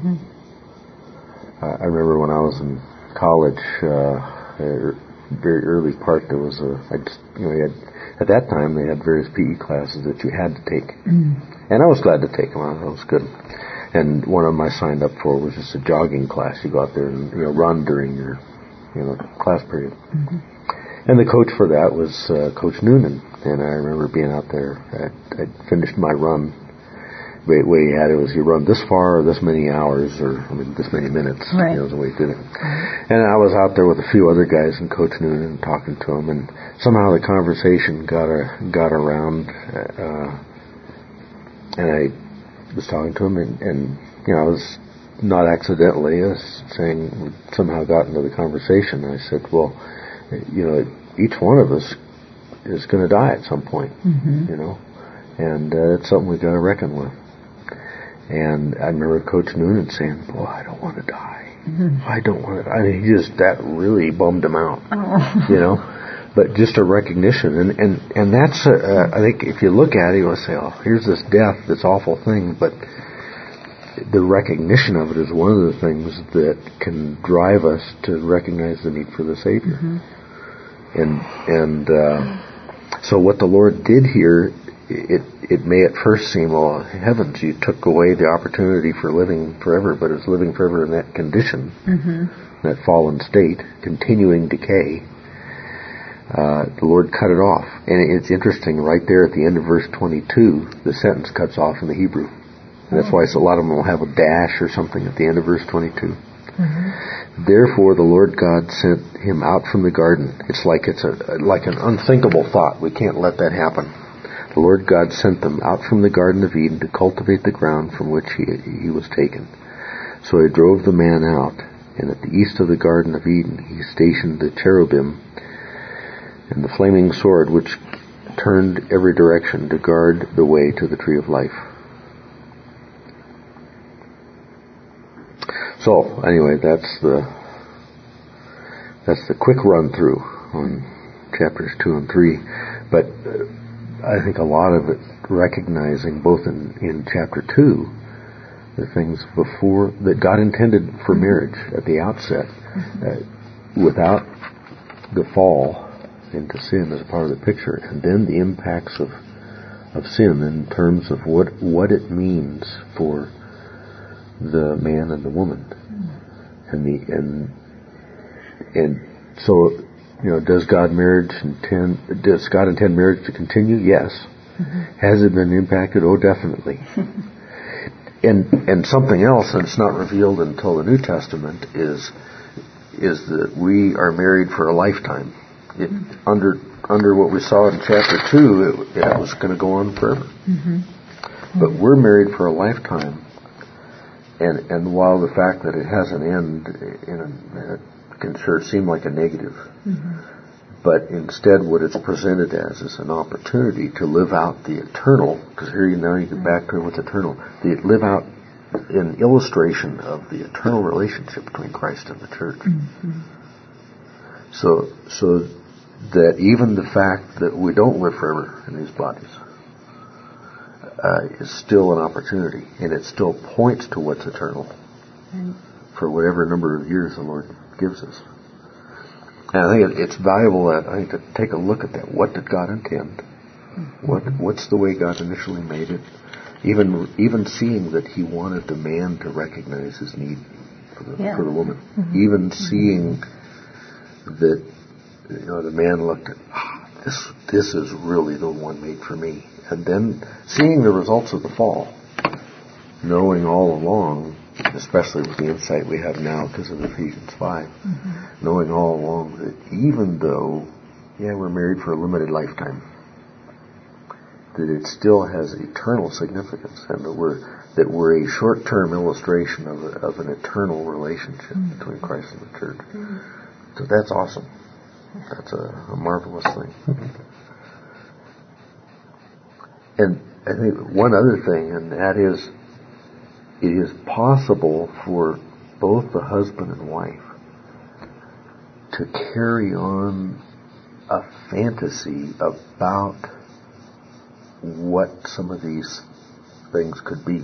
I remember when I was in college, very early part, there was you had at that time they had various PE classes that you had to take. And I was glad to take them. That was good. And one of them I signed up for was just a jogging class. You go out there and run during your class period. And the coach for that was Coach Noonan. And I remember being out there. I'd finished my run. The way he had it was you run this far or this many hours or this many minutes. Right. Was the way he did it. And I was out there with a few other guys and Coach Noonan talking to him, and somehow the conversation got around, and I was talking to him, and I was not accidentally saying, somehow got into the conversation. I said, well, each one of us is going to die at some point, and it's something we got to reckon with. And I remember Coach Noonan saying, boy, I don't want to die. I don't want to. That really bummed him out, But just a recognition, and that's I think if you look at it, you'll say, oh, here's this death, this awful thing, but the recognition of it is one of the things that can drive us to recognize the need for the Savior. And so what the Lord did here, it may at first seem, oh heavens, you took away the opportunity for living forever, but it's living forever in that condition, that fallen state, continuing decay. The Lord cut it off. And it's interesting, right there at the end of verse 22, the sentence cuts off in the Hebrew. And that's why a lot of them will have a dash or something at the end of verse 22. Therefore the Lord God sent him out from the garden. It's like an unthinkable thought. We can't let that happen. The Lord God sent them out from the Garden of Eden to cultivate the ground from which he was taken. So he drove the man out, and at the east of the Garden of Eden he stationed the cherubim and the flaming sword which turned every direction to guard the way to the tree of life. So anyway, that's the quick run through on chapters 2 and 3. But I think a lot of it recognizing both in chapter 2 the things before that God intended for marriage at the outset, without the fall into sin as a part of the picture, and then the impacts of sin in terms of what it means for the man and the woman, and so does God intend marriage to continue? Yes. Has it been impacted? Oh, definitely. And something else that's not revealed until the New Testament is that we are married for a lifetime. Under what we saw in chapter 2, it was going to go on forever. But we're married for a lifetime. And while the fact that it has an end it can sure seem like a negative, but instead what it's presented as is an opportunity to live out the eternal, because here you get back to what's eternal, live out an illustration of the eternal relationship between Christ and the church. So that even the fact that we don't live forever in these bodies is still an opportunity, and it still points to what's eternal for whatever number of years the Lord gives us. And I think it's valuable to take a look at that. What did God intend? What's the way God initially made it? Even seeing that He wanted the man to recognize his need for the woman. Even seeing that the man looked at this is really the one made for me. And then seeing the results of the fall, knowing all along, especially with the insight we have now because of Ephesians 5, knowing all along that even though, we're married for a limited lifetime, that it still has eternal significance, and that we're a short-term illustration of an eternal relationship between Christ and the church. So that's awesome. That's a marvelous thing. And I think one other thing, and that is, it is possible for both the husband and wife to carry on a fantasy about what some of these things could be.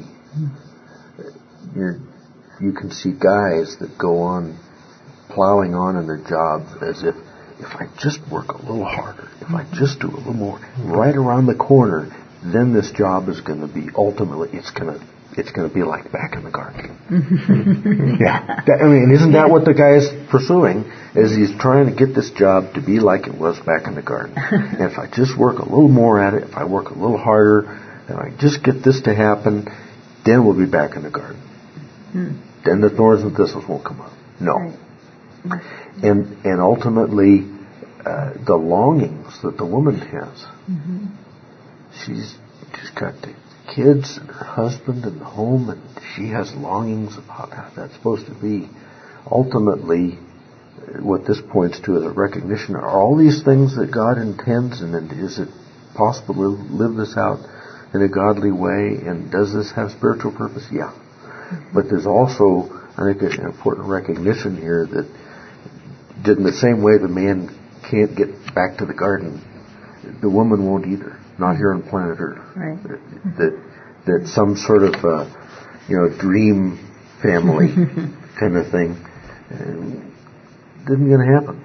You can see guys that go on plowing on in their jobs as if if I just work a little harder, if I just do a little more, right around the corner, then this job is going to be ultimately, it's going to be like back in the garden. Yeah. Isn't that what the guy is pursuing? Is he's trying to get this job to be like it was back in the garden. And if I just work a little more at it, if I work a little harder, and I just get this to happen, then we'll be back in the garden. Then the thorns and thistles won't come up. No. And ultimately, the longings that the woman has, she's got the kids and her husband and the home, and she has longings about how that's supposed to be. Ultimately, what this points to is a recognition: are all these things that God intends, and is it possible to live this out in a godly way, and does this have spiritual purpose? Yeah. But there's also, I think, an important recognition here that in the same way the man can't get back to the garden, the woman won't either. Not here on planet Earth. Right. That some sort of dream family kind of thing isn't going to happen.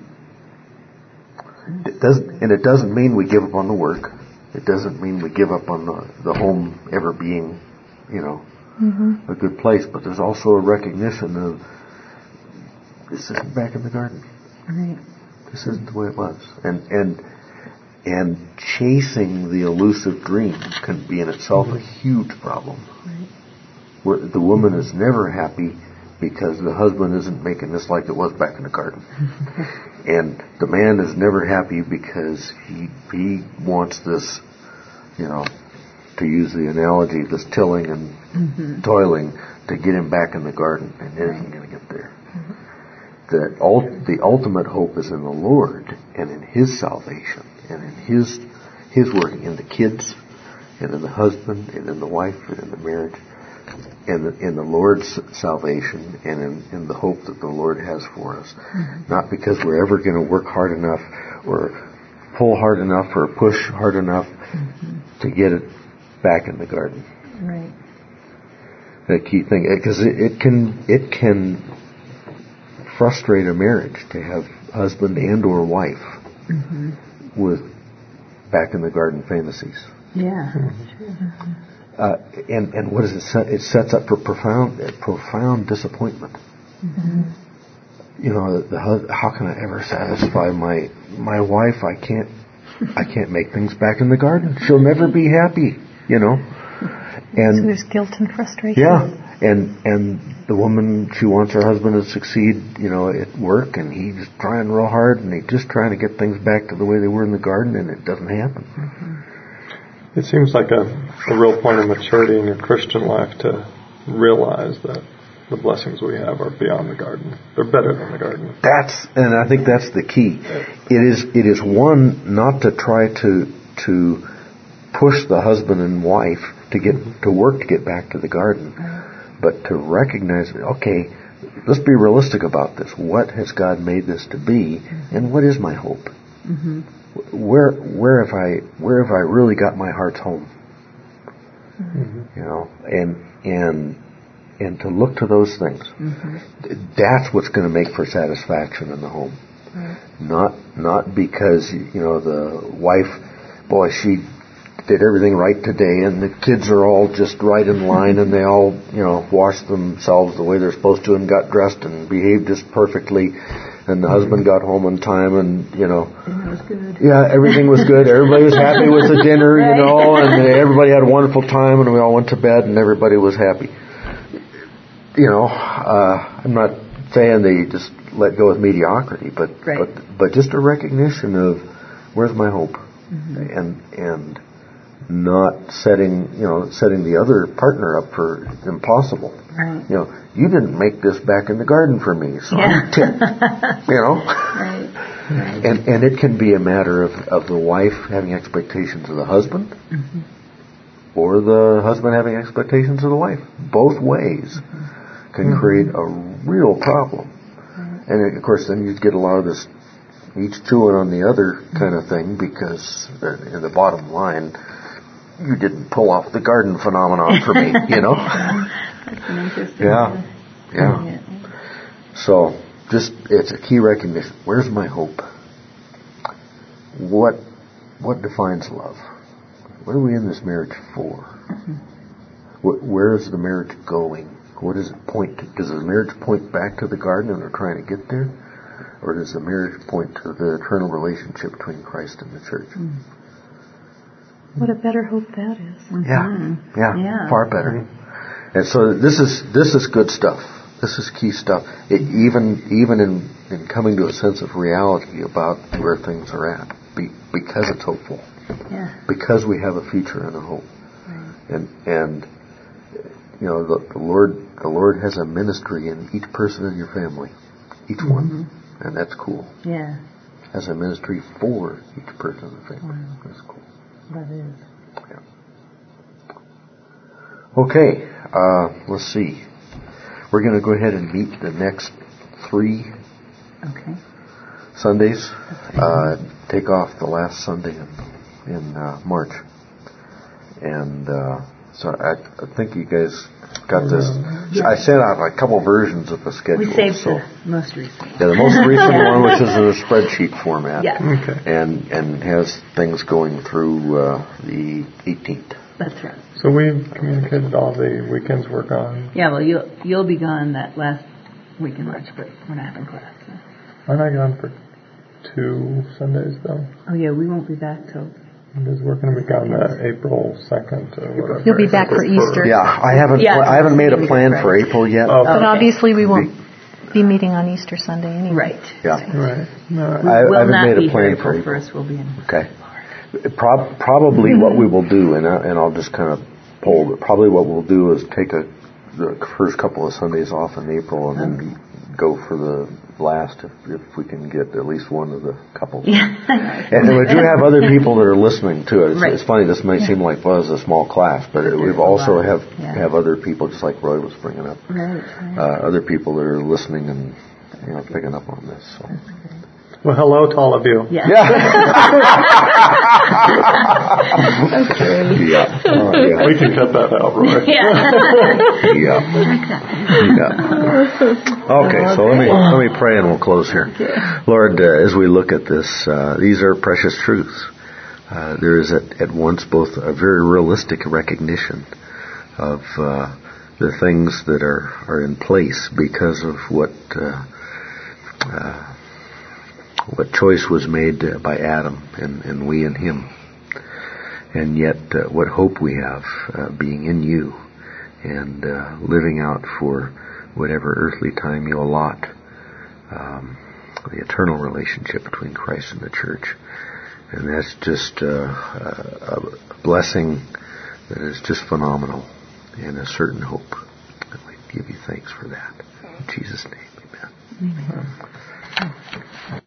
Right. It doesn't mean we give up on the work. It doesn't mean we give up on the home ever being, a good place. But there's also a recognition of this isn't back in the garden. Right. This isn't the way it was. And chasing the elusive dream can be in itself a huge problem. Right. Where the woman is never happy because the husband isn't making this like it was back in the garden. And the man is never happy because he wants this, to use the analogy, this tilling and toiling to get him back in the garden, and it isn't going to get there. The ultimate hope is in the Lord and in His salvation and in His working in the kids and in the husband and in the wife and in the marriage and in the Lord's salvation and in the hope that the Lord has for us. Not because we're ever going to work hard enough or pull hard enough or push hard enough to get it back in the garden. Right. The key thing, because it can frustrate a marriage to have husband and or wife with back in the garden fantasies. Yeah. And what does it set? It sets up for profound disappointment. How can I ever satisfy my wife? I can't make things back in the garden. She'll never be happy. And so there's guilt and frustration. Yeah. And the woman, she wants her husband to succeed, at work, and he's trying real hard, and he's just trying to get things back to the way they were in the garden, and it doesn't happen. It seems like a real point of maturity in your Christian life to realize that the blessings we have are beyond the garden. They're better than the garden. And I think that's the key. It is one, not to try to push the husband and wife to get to work to get back to the garden, but to recognize, okay, let's be realistic about this. What has God made this to be, and what is my hope? Where have I really got my heart's home? And to look to those things. That's what's going to make for satisfaction in the home. Not because the wife, boy, she did everything right today, and the kids are all just right in line, and they all, washed themselves the way they're supposed to, and got dressed and behaved just perfectly, and the husband got home on time, and it was good. Yeah, everything was good. Everybody was happy with the dinner, and everybody had a wonderful time, and we all went to bed, and everybody was happy. I'm not saying that you just let go of mediocrity, but just a recognition of where's my hope, and not setting the other partner up for impossible. Right. You didn't make this back in the garden for me, so I'm ticked. Right. And it can be a matter of the wife having expectations of the husband, or the husband having expectations of the wife. Both ways can create a real problem. And of course, then you get a lot of this each chewing on the other kind of thing, because in the bottom line, you didn't pull off the garden phenomenon for me, That's an interesting Yeah. So, it's a key recognition. Where's my hope? what defines love? What are we in this marriage for? Where is the marriage going? What does it point to? Does the marriage point back to the garden and we're trying to get there? Or does the marriage point to the eternal relationship between Christ and the church? What a better hope that is. Yeah, far better. And so this is good stuff. This is key stuff. Even in coming to a sense of reality about where things are at, because it's hopeful. Yeah. Because we have a future and a hope. Right. And you know, the Lord has a ministry in each person in your family, each one, and that's cool. Yeah. Has a ministry for each person in the family. Wow. That's cool. That is. Yeah. Okay. Let's see. We're going to go ahead and meet the next 3 Sundays. Take off the last Sunday in March. And so I think you guys got this. Yeah. I sent out a couple versions of the schedule. We saved the most recent. Yeah, the most recent one, which is in a spreadsheet format. Yeah. Okay. And has things going through the 18th. That's right. So we've communicated all the weekends we're gone. Yeah, well, you'll be gone that last week in March, but we're not having class. So. I'm not gone for 2 Sundays, though. Oh, yeah, we won't be back till... Because we're going to be gone April 2nd or whatever. You'll be back for Easter. Yeah, I haven't made a plan for April yet. Oh, but obviously we won't be meeting on Easter Sunday anyway. Right. Yeah. Right. No, I haven't made a plan for April 1st. We'll be in. Okay. Probably what we will do, and I'll just kind of poll, but probably what we'll do is take the first couple of Sundays off in April and then go for the last if we can get at least one of the couples. Yeah. And we do have other people that are listening to it. It's funny, this may seem like, well, it's a small class, but we've also have other people, just like Roy was bringing up, other people that are listening and picking up on this. So. Well, hello to all of you. Yeah. Okay. Yeah. We can cut that out, Roy. Okay, so let me pray and we'll close here. Lord, as we look at this, these are precious truths. There is at once both a very realistic recognition of the things that are in place because of what choice was made by Adam and we and him. And yet what hope we have being in you and living out for whatever earthly time you allot, the eternal relationship between Christ and the church. And that's just a blessing that is just phenomenal and a certain hope. And we give you thanks for that. In Jesus' name, amen.